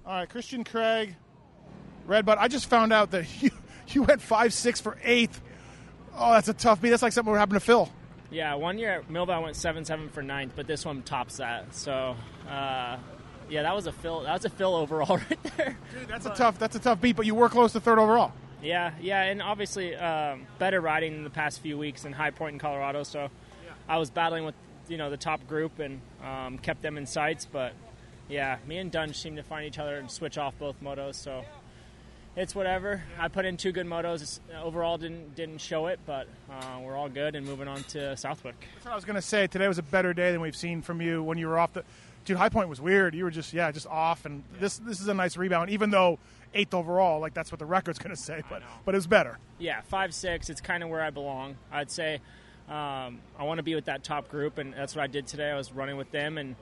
All right, Christian Craig, Redbud. I just found out that you went 5.6 for 8th. Oh, that's a tough beat. That's like something that happened to Phil. Yeah, one year at Millville I went 7.7 for 9th, but this one tops that. So, yeah, that was a Phil. That was a Phil overall right there. Dude, that's a tough beat, but you were close to 3rd overall. Yeah, and obviously better riding in the past few weeks in High Point in Colorado. So, I was battling with the top group and kept them in sights. But yeah, me and Dunge seemed to find each other and switch off both motos. So it's whatever. I put in 2 good motos. Overall didn't show it, but we're all good and moving on to Southwick. That's what I was going to say. Today was a better day than we've seen from you when you were off the. Dude, High Point was weird. You were just off, and this is a nice rebound, even though 8th overall, like that's what the record's going to say, but it was better. Yeah, 5.6. It's kind of where I belong. I'd say I want to be with that top group, and that's what I did today. I was running with them, and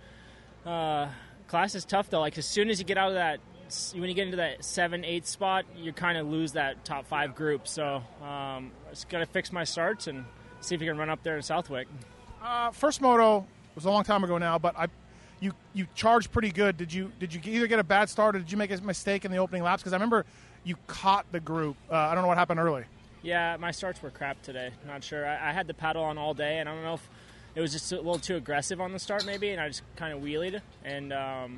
class is tough though. Like as soon as you get out of that, when you get into that 7-8 spot, you kind of lose that top 5 group. So just got to fix my starts and see if you can run up there in Southwick. First moto was a long time ago now, but you charged pretty good. Did you either get a bad start or did you make a mistake in the opening laps? Because I remember you caught the group. I don't know what happened early. Yeah, my starts were crap today. Not sure. I had the paddle on all day, and I don't know if it was just a little too aggressive on the start maybe, and I just kind of wheelied. And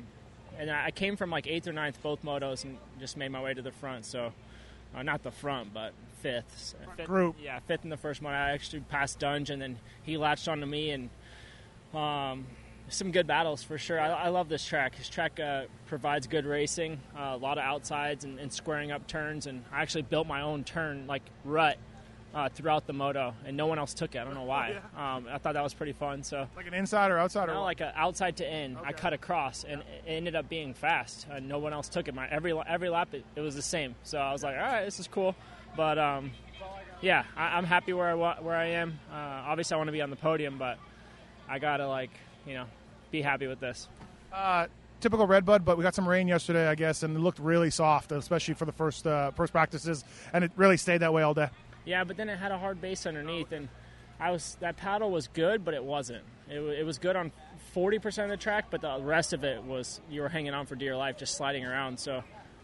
I came from like 8th or 9th both motos and just made my way to the front. So not the front, but 5th. Group. Yeah, 5th in the first one. I actually passed Dunge, and then he latched onto me, and some good battles for sure. I love this track. This track provides good racing, a lot of outsides and squaring up turns, and I actually built my own turn, like rut, throughout the moto, and no one else took it. I don't know why. I thought that was pretty fun. So like an inside or outside? No, like an outside to in. Okay. I cut across, and it ended up being fast. No one else took it. Every lap, it was the same. So I was like, all right, this is cool. But, yeah, I'm happy where I am. Obviously, I want to be on the podium, but I got to, be happy with this. Typical Redbud, but we got some rain yesterday, I guess, and it looked really soft, especially for the first practices, and it really stayed that way all day. Yeah, but then it had a hard base underneath, and that paddle was good, but it wasn't. It was good on 40% of the track, but the rest of it was you were hanging on for dear life, just sliding around. So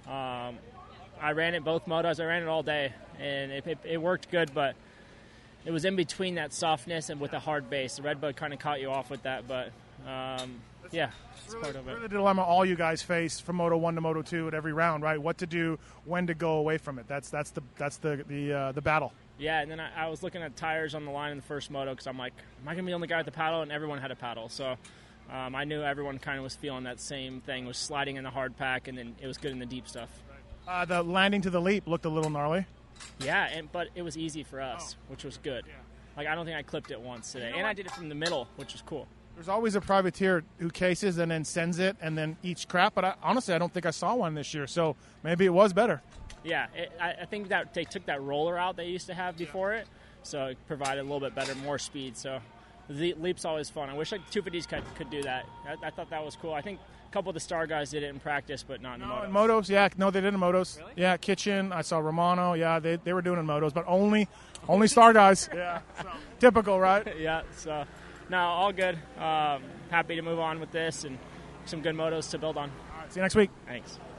I ran it both motos. I ran it all day, and it worked good, but it was in between that softness and with the hard base. The Redbud kind of caught you off with that, but yeah, it's part of it. Really the dilemma all you guys face from Moto 1 to Moto 2 at every round, right? What to do, when to go away from it. That's the battle. Yeah, and then I was looking at tires on the line in the first moto because I'm like, am I going to be the only guy with the paddle? And everyone had a paddle. So I knew everyone kind of was feeling that same thing, was sliding in the hard pack, and then it was good in the deep stuff. The landing to the leap looked a little gnarly. Yeah, but it was easy for us, which was good. Yeah. Like, I don't think I clipped it once today. And I did it from the middle, which was cool. There's always a privateer who cases and then sends it and then eats crap, but honestly, I don't think I saw one this year, so maybe it was better. Yeah, I think that they took that roller out they used to have before it, so it provided a little bit better, more speed. So the leap's always fun. I wish 250s could do that. I thought that was cool. I think a couple of the Star guys did it in practice, but not in the motos. In motos, yeah. No, they did in motos. Really? Yeah, Kitchen. I saw Romano. Yeah, they were doing in motos, but only Star guys. Yeah, so, typical, right? Yeah, so no, all good. Happy to move on with this and some good motos to build on. All right, see you next week. Thanks.